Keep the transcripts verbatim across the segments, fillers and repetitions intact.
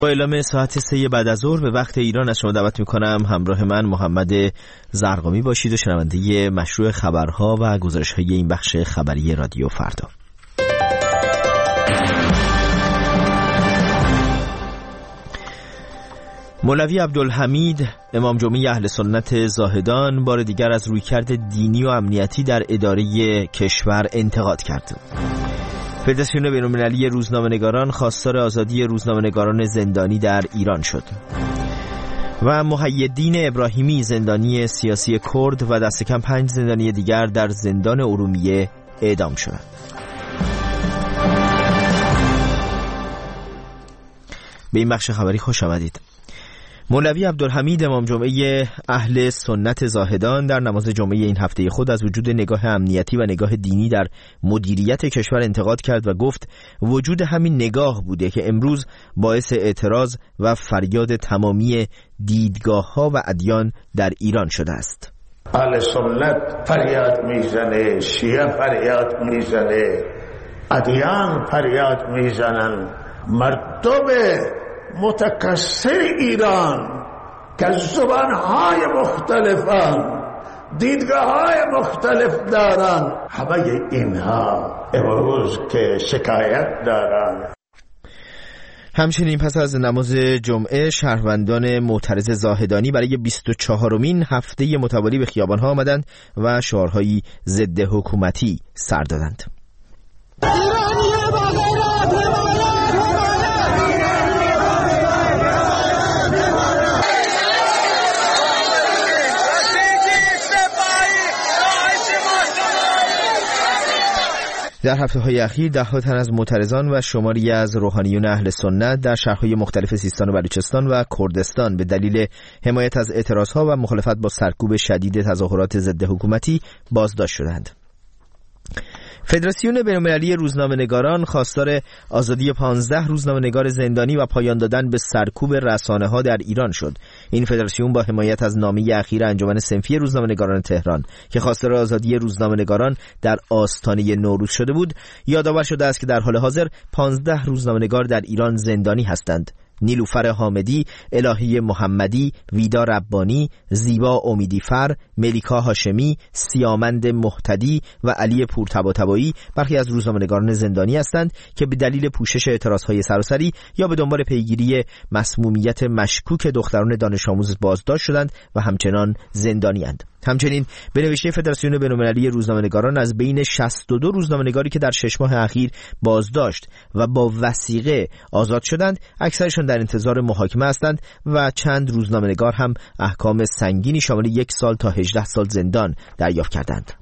با اعلام ساعت سه بعد از ظهر به وقت ایران از شما دعوت میکنم همراه من محمد زرقامی باشید و شنونده مشروع خبرها و گزارش‌های این بخش خبری رادیو فردا. مولوی عبدالحمید امام جمعه اهل سنت زاهدان بار دیگر از رویکرد دینی و امنیتی در اداره کشور انتقاد کرد. فدراسیون بین‌المللی روزنامه‌نگاران خواستار آزادی روزنامه‌نگاران زندانی در ایران شد و محی‌الدین ابراهیمی زندانی سیاسی کرد و دست کم پنج زندانی دیگر در زندان ارومیه اعدام شدند. به این بخش خبری خوش آمدید. مولوی عبدالحمید امام جمعه اهل سنت زاهدان در نماز جمعه این هفته خود از وجود نگاه امنیتی و نگاه دینی در مدیریت کشور انتقاد کرد و گفت وجود همین نگاه بوده که امروز باعث اعتراض و فریاد تمامی دیدگاه‌ها و ادیان در ایران شده است. اهل سنت فریاد میزنه، شیعه فریاد میزنه، ادیان فریاد میزنن، مردم متکثر ایران که زبانهای مختلفان، دیدگاههای مختلف دارن، همه اینها امروز که شکایت دارن. همچنین پس از نماز جمعه شهروندان معترض زاهدانی برای بیست و چهارمین هفته متوالی به خیابانها آمدند و شعارهایی ضد حکومتی سر دادند. در هفته‌های اخیر ده‌ها تن از معترضان و شماری از روحانیون اهل سنت در شهرهای مختلف سیستان و بلوچستان و کردستان به دلیل حمایت از اعتراضها و مخالفت با سرکوب شدید تظاهرات ضد حکومتی بازداشت شدند. فدراسیون بین‌المللی روزنامه‌نگاران خواستار آزادی پانزده روزنامه‌نگار زندانی و پایان دادن به سرکوب رسانه‌ها در ایران شد. این فدراسیون با حمایت از نامه اخیر انجمن صنفی روزنامه‌نگاران تهران که خواستار آزادی روزنامه‌نگاران در آستانه نوروز شده بود، یادآور شده است که در حال حاضر پانزده روزنامه‌نگار در ایران زندانی هستند. نیلوفر حامدی، الهی محمدی، ویدا ربانی، زیبا امیدیفر، ملیکا هاشمی، سیامند محتدی و علی پورطباطبایی برخی از روزنامه‌نگاران زندانی هستند که به دلیل پوشش اعتراضهای سراسری یا به دنبال پیگیری مسمومیت مشکوک دختران دانش آموز بازداشت شدند و همچنان زندانی اند. همچنین به نوشته فدراسیون بین‌المللی روزنامه‌نگاران از بین شصت و دو روزنامه‌نگاری که در شش ماه اخیر بازداشت و با وثیقه آزاد شدند، اکثرشان در انتظار محاکمه هستند و چند روزنامه‌نگار هم احکام سنگینی شامل یک سال تا هجده سال زندان دریافت کردند.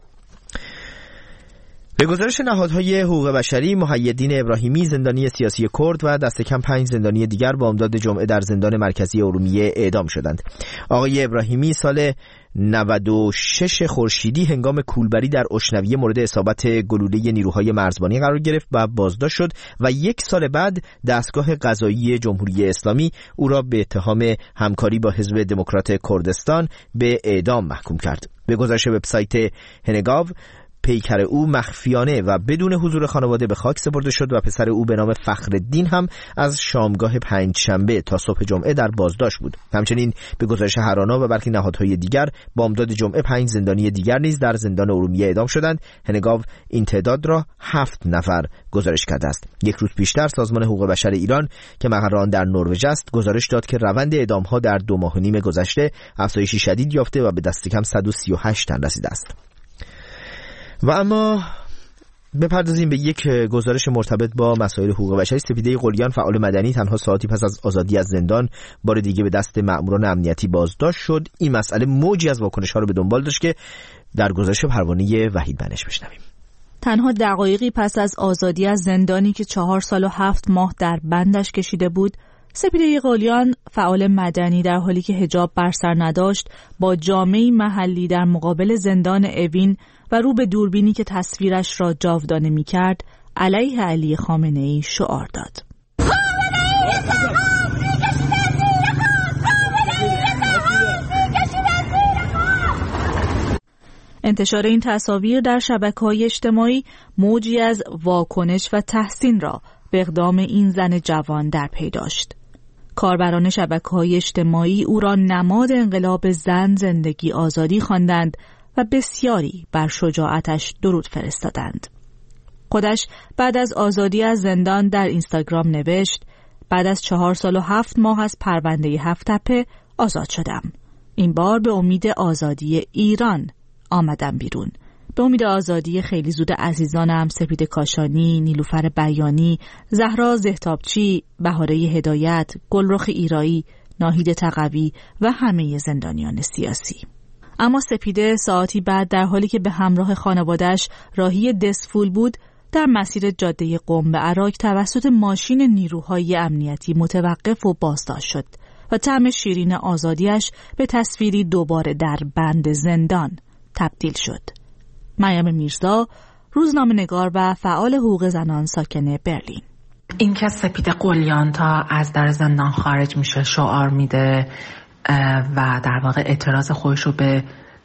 به گزارش نهادهای حقوق بشری، محی‌الدین ابراهیمی زندانی سیاسی کرد و دست کم پنج زندانی دیگر بامداد جمعه در زندان مرکزی ارومیه اعدام شدند. آقای ابراهیمی سال نود و شش خورشیدی هنگام کولبری در اشنویه مورد اصابت گلوله نیروهای مرزبانی قرار گرفت و بازداشت شد و یک سال بعد دستگاه قضایی جمهوری اسلامی او را به اتهام همکاری با حزب دموکرات کردستان به اعدام محکوم کرد. به گزارش وبسایت هنگاو، پیکر او مخفیانه و بدون حضور خانواده به خاک سپرده شد و پسر او به نام فخرالدین هم از شامگاه پنجشنبه تا صبح جمعه در بازداشت بود. همچنین به گزارش هرانا و برخی نهادهای دیگر بامداد جمعه پنج زندانی دیگر نیز در زندان ارومیه اعدام شدند. هنگاو این تعداد را هفت نفر گزارش کرده است. یک روز پیشتر سازمان حقوق بشر ایران که مقر آن در نروژ است گزارش داد که روند اعدام‌ها در دو ماه و نیم گذشته افزایشی شدید یافته و به دست کم صد و سی و هشت تن رسیده است. و اما بپردازیم به یک گزارش مرتبط با مسائل حقوق بشری. سپیده قلیان فعال مدنی تنها ساعتی پس از آزادی از زندان بار دیگه به دست مأموران امنیتی بازداشت شد. این مسئله موجی از واکنش‌ها رو به دنبال داشت که در گزارش پروانه وحید بنش بشنویم. تنها دقایقی پس از آزادی از زندانی که چهار سال و هفت ماه در بندش کشیده بود، سپیده قلیان فعال مدنی در حالی که حجاب بر سر نداشت با جامه‌ای محلی در مقابل زندان اوین و رو به دوربینی که تصویرش را جاودانه می‌کرد علیه علی خامنه‌ای شعار داد. انتشار این تصاویر در شبکه‌های اجتماعی موجی از واکنش و تحسین را به اقدام این زن جوان در پی داشت. کاربران شبکه‌های اجتماعی او را نماد انقلاب زن، زندگی، آزادی خواندند و بسیاری بر شجاعتش درود فرستادند. خودش بعد از آزادی از زندان در اینستاگرام نوشت: بعد از چهار سال و هفت ماه از پرونده هفت تپه آزاد شدم. این بار به امید آزادی ایران آمدم بیرون. به امید آزادی خیلی زود عزیزانم، سپید کاشانی، نیلوفر بیانی، زهرا زهتابچی، بهاره هدایت، گلرخ ایرایی، ناهید تقوی و همه زندانیان سیاسی. اما سپیده ساعتی بعد در حالی که به همراه خانواده‌اش راهی دسفول بود، در مسیر جاده قم به عراق توسط ماشین نیروهای امنیتی متوقف و بازداشت شد و طعم شیرین آزادیش به تصویری دوباره در بند زندان تبدیل شد. مریم میرزا، روزنامه‌نگار و فعال حقوق زنان ساکن برلین. این که سپیده قلیان تا از در زندان خارج میشه شعار میده و در واقع اعتراض خودش رو به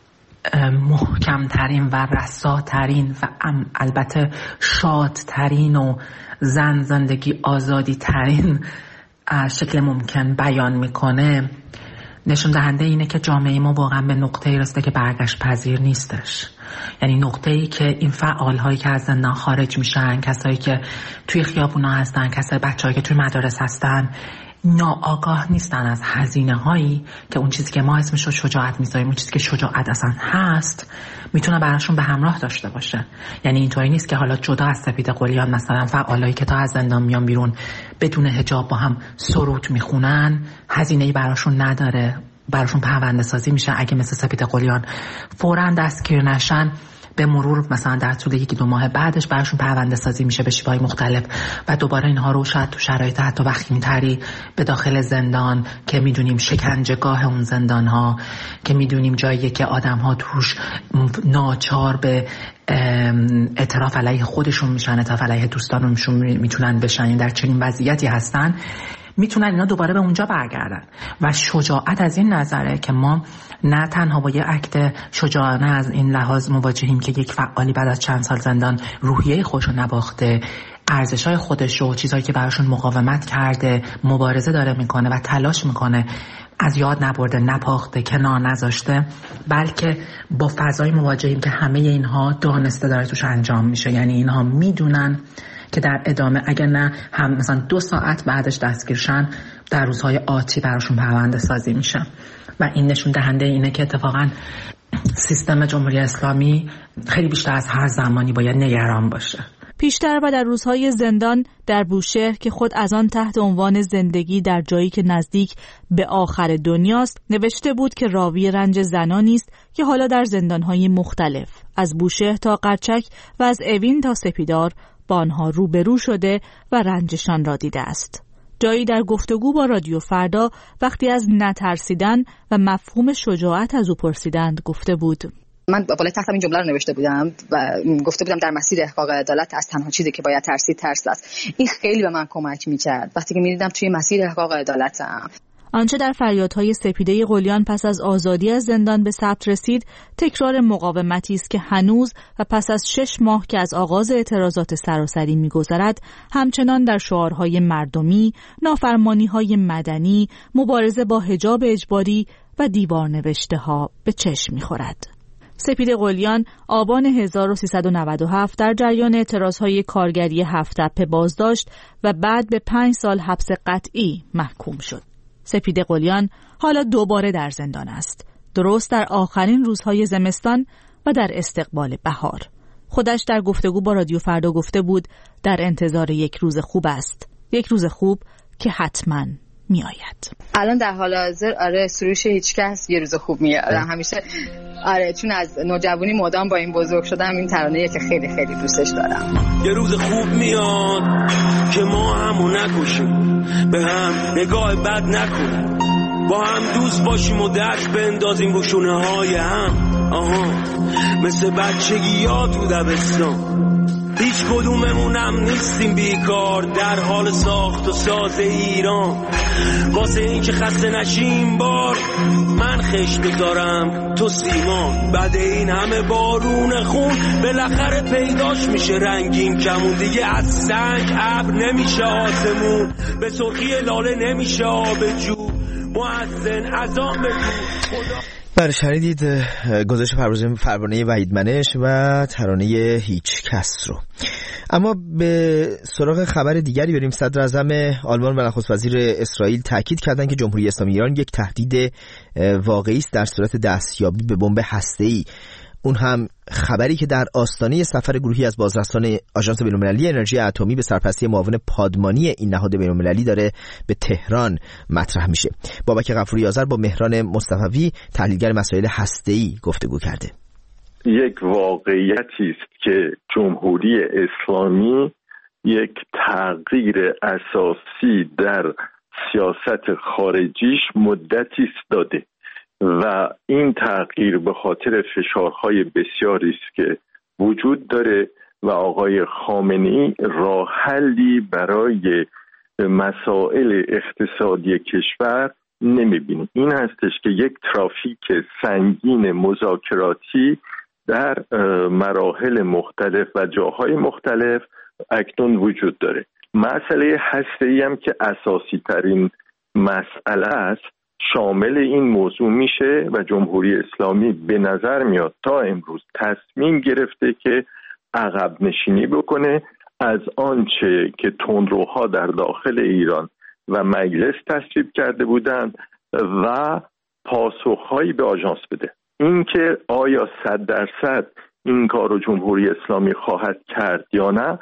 محکمترین و رساترین و البته شادترین و زن زندگی آزادی ترین شکل ممکن بیان میکنه، نشون دهنده اینه که جامعه ما واقعا به نقطه‌ای رسیده که برگشت پذیر نیستش. یعنی نقطه‌ای که این فعال‌هایی که از زندان خارج میشن، کسایی که توی خیابونا هستن، کسای بچه‌هایی که توی مدارس هستن، ناآگاه نیستن از هزینه‌هایی که اون چیزی که ما اسمش رو شجاعت می‌ذاریم، اون چیزی که شجاعت اصلا هست، میتونه براشون به همراه داشته باشه. یعنی اینطوری نیست که حالا جدا از سپیده قلیان مثلا فعالایی که تا از زندان میان بیرون بدون حجاب با هم سرود میخونن، هزینه‌ای براشون نداره، براشون پرونده سازی میشه. اگه مثل سپیده قلیان فوراً دستگیر نشن، به مرور مثلا در طول یکی دو ماه بعدش براشون پرونده سازی میشه به شیوه‌های مختلف و دوباره اینها رو شاید تو شرایط حتی وخیم‌تری به داخل زندان که میدونیم شکنجهگاه اون زندان ها، که میدونیم جاییه که آدم ها توش ناچار به اعتراف علیه خودشون میشن، اعتراف علیه دوستانشون میتونن بشن، در چنین وضعیتی هستن، میتونن اینا دوباره به اونجا برگردن. و شجاعت از این نظره که ما نه تنها با یه اکت شجاعانه از این لحاظ مواجهیم که یک فعالی بعد از چند سال زندان روحیه خودشو نباخته، ارزش‌های خودش و چیزایی که براشون مقاومت کرده، مبارزه داره میکنه و تلاش میکنه از یاد نبرده، نپاخته، کنار نذاشته، بلکه با فضای مواجهیم که همه اینها دانسته داره توش انجام میشه. یعنی اینها میدونن که در ادامه اگر نه هم مثلا دو ساعت بعدش دستگیر شن، در روزهای آتی براشون پرونده سازی میشه. و این نشون دهنده اینه که اتفاقا سیستم جمهوری اسلامی خیلی بیشتر از هر زمانی باید نگران باشه. پیشتر و در روزهای زندان در بوشهر که خود از آن تحت عنوان زندگی در جایی که نزدیک به آخر دنیاست نوشته بود که راوی رنج زنانی است که حالا در زندانهای مختلف از بوشهر تا قرچک و از اوین تا سپیدار با آنها روبرو شده و رنجشان را دیده است. جایی در گفتگو با رادیو فردا وقتی از نترسیدن و مفهوم شجاعت از او پرسیدند گفته بود: من بالای تختم این جمله رو نوشته بودم و گفته بودم در مسیر احقاق عدالت از تنها چیزی که باید ترسید ترس است. این خیلی به من کمک می‌کرد وقتی که می‌دیدم توی مسیر احقاق عدالتم. آنچه در فریادهای سپیده قلیان پس از آزادی از زندان به ثبت رسید تکرار مقاومتی است که هنوز و پس از شش ماه که از آغاز اعتراضات سراسری می‌گذرد همچنان در شعارهای مردمی، نافرمانی‌های مدنی، مبارزه با حجاب اجباری و دیوار نوشته‌ها به چشم می‌خورد. سپیده قلیان آبان هزار و سیصد و نود و هفت در جریان اعتراضهای کارگری هفت تپه بازداشت و بعد به پنج سال حبس قطعی محکوم شد. سپیده قلیان حالا دوباره در زندان است، درست در آخرین روزهای زمستان و در استقبال بهار. خودش در گفتگو با رادیو فردا گفته بود در انتظار یک روز خوب است، یک روز خوب که حتما می آید. الان در حال حاضر آره سروش هیچ کس یه روز خوب میاد همیشه. آره چون از نوجوانی مدام با این بزرگ شدم، این ترانه‌ای که خیلی خیلی دوستش دارم. یه روز خوب میاد که ما همو نکشیم، به هم نگاه بد نکنیم، با هم دوست باشیم و دست بندازیم رو شونه های هم. آها مثل بچگی ها تو دبستان، هیچ کدوممونم نیستیم بیکار در حال ساخت و ساز ایران. واسه این که خسته نشیم بار من خشت بذارم تو سیمان. بعد این همه بارون خون بالاخره پیداش میشه رنگین کمون. دیگه از سنگ ابر نمیشه آسمون، به سرخی لاله نمیشه آب جو. مؤذن اذان بگو خدا. بله شنیدید گزارش پروانه وحید منش و ترانه هیچ کس رو. اما به سراغ خبر دیگری بریم. صدر اعظم آلمان و نخست وزیر اسرائیل تاکید کردند که جمهوری اسلامی ایران یک تهدید واقعی است در صورت دستیابی به بمب هسته‌ای. اون هم خبری که در آستانه سفر گروهی از بازرسان آژانس بین‌المللی انرژی اتمی به سرپرستی معاون پادمانی این نهاد بین‌المللی داره به تهران مطرح میشه. بابک غفوری آذر با مهران مصطفی تحلیلگر مسائل هسته‌ای گفتگو کرده. یک واقعیتی است که جمهوری اسلامی یک تغییر اساسی در سیاست خارجیش مدتی است داده و این تغییر به خاطر فشارهای بسیاری است که وجود داره و آقای خامنه‌ای راه حلی برای مسائل اقتصادی کشور نمی‌بینه. این هستش که یک ترافیک سنگین مذاکراتی در مراحل مختلف و جاهای مختلف اکنون وجود داره. مسئله هسته‌ای هم که اساسی ترین مسئله است شامل این موضوع میشه و جمهوری اسلامی به نظر میاد تا امروز تصمیم گرفته که عقب نشینی بکنه از آنچه که تندروها در داخل ایران و مجلس تصویب کرده بودند و پاسخهایی به آژانس بده. این که آیا صد درصد این کار رو جمهوری اسلامی خواهد کرد یا نه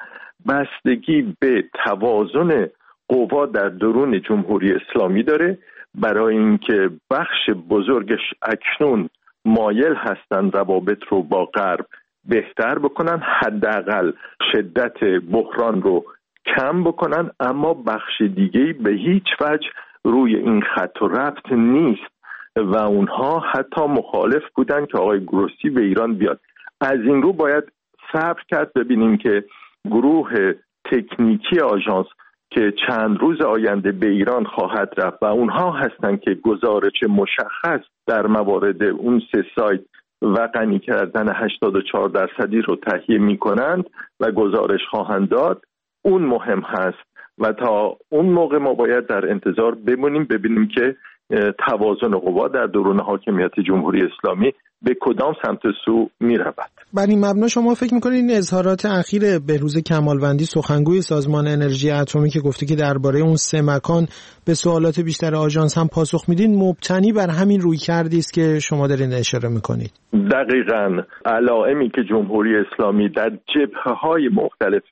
بستگی به توازن قوا در درون جمهوری اسلامی داره، برای اینکه بخش بزرگش اکنون مایل هستند روابط رو با غرب بهتر بکنن، حداقل شدت بحران رو کم بکنن، اما بخش دیگه‌ای به هیچ وجه روی این خط و ربط نیست و اونها حتی مخالف بودن که آقای گروسی به ایران بیاد. از این رو باید صبر کرد ببینیم که گروه تکنیکی آژانس که چند روز آینده به ایران خواهد رفت و اونها هستند که گزارش مشخص در موارد اون سه سایت و غنی کردن هشتاد و چهار درصدی رو تهیه می کنند و گزارش خواهند داد، اون مهم هست و تا اون موقع ما باید در انتظار بمونیم ببینیم که توازن قوا در درون حاکمیت جمهوری اسلامی به کدام سمت سو می رود. بر این مبنا شما فکر میکنید این اظهارات اخیر بهروز کمالوندی سخنگوی سازمان انرژی اتمی که گفته که درباره اون سه مکان به سوالات بیشتر آژانس هم پاسخ میدین مبتنی بر همین رویکردی است که شما دارین اشاره میکنید؟ دقیقاً علائمی که جمهوری اسلامی در جبهه‌های مختلف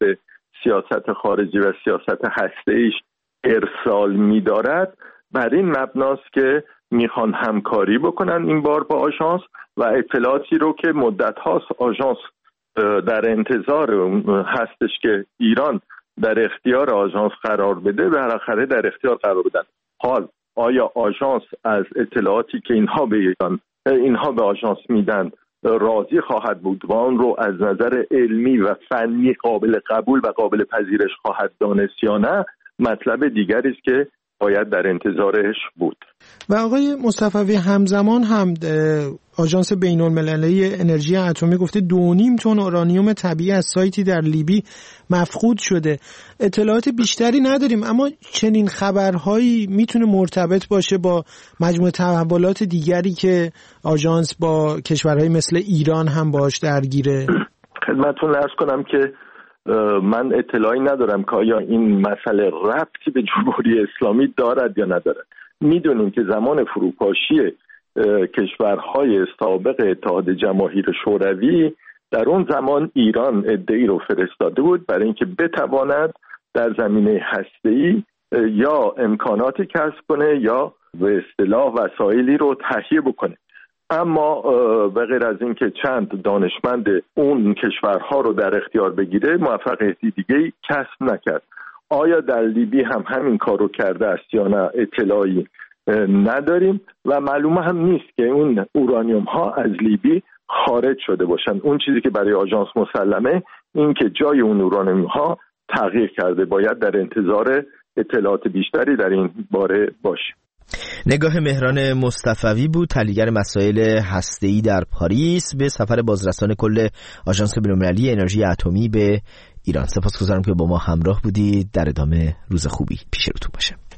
سیاست خارجی و سیاست هسته‌ایش ارسال می‌دارد بر این مبناست که میخوان همکاری بکنن این بار با آژانس و اطلاعاتی رو که مدت هاست آژانس در انتظار هستش که ایران در اختیار آژانس قرار بده بالاخره در اختیار قرار بدن. حال آیا آژانس از اطلاعاتی که اینها به ایران اینها به آژانس میدن راضی خواهد بود و آن رو از نظر علمی و فنی قابل قبول و قابل پذیرش خواهد دانست یا نه مطلب دیگری است که باید در انتظارش بود. و آقای مصطفی همزمان هم آژانس بین‌المللی انرژی اتمی گفته دو نیم تن اورانیوم طبیعی از سایتی در لیبی مفقود شده. اطلاعات بیشتری نداریم اما چنین خبرهایی میتونه مرتبط باشه با مجموعه تحولات دیگری که آژانس با کشورهای مثل ایران هم باش درگیره. خدمتتون عرض کنم که من اطلاعی ندارم که آیا این مسئله ربطی به جمهوری اسلامی دارد یا ندارد. میدونیم که زمان فروپاشی کشورهای سابق اتحاد جماهیر شوروی در اون زمان ایران عده‌ای رو فرستاده بود برای اینکه بتواند در زمینه هسته‌ای یا امکاناتی کسب کنه یا به اصطلاح وسایلی رو تهیه بکنه. اما به غیر از این که چند دانشمند اون کشورها رو در اختیار بگیره موفقیتی دیگه کسب نکرد. آیا در لیبی هم همین کار رو کرده است یا نه اطلاعی نداریم و معلومه هم نیست که اون اورانیوم ها از لیبی خارج شده باشن. اون چیزی که برای آژانس مسلمه اینکه جای اون اورانیوم ها تغییر کرده. باید در انتظار اطلاعات بیشتری در این باره باشیم. نگاه مهران مصطفوی بود، تحلیلگر مسائل هسته‌ای در پاریس، به سفر بازرسان کل آژانس بین‌المللی انرژی اتمی به ایران. سپاسگزارم که با ما همراه بودید. در ادامه روز خوبی پیش روتون باشه.